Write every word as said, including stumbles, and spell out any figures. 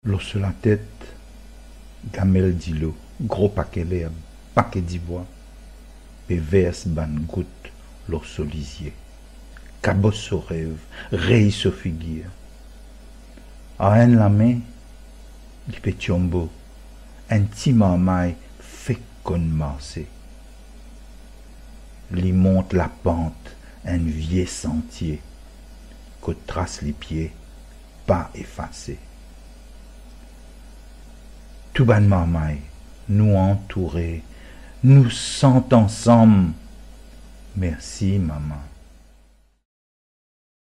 L'eau sur la tête, gamelle d'îlot, gros paquet d'herbe, paquet d'ivoire, et verse ban goutte l'eau sur lisier. Cabosse au rêve, raye sur figure. A un la main, il fait tiombo, un petit marmaille fait qu'on marcer. L'y monte la pente, un vieux sentier, que trace les pieds, pas effacés. Tout ban marmaille, nous entourer, nous sent ensemble. Merci, maman.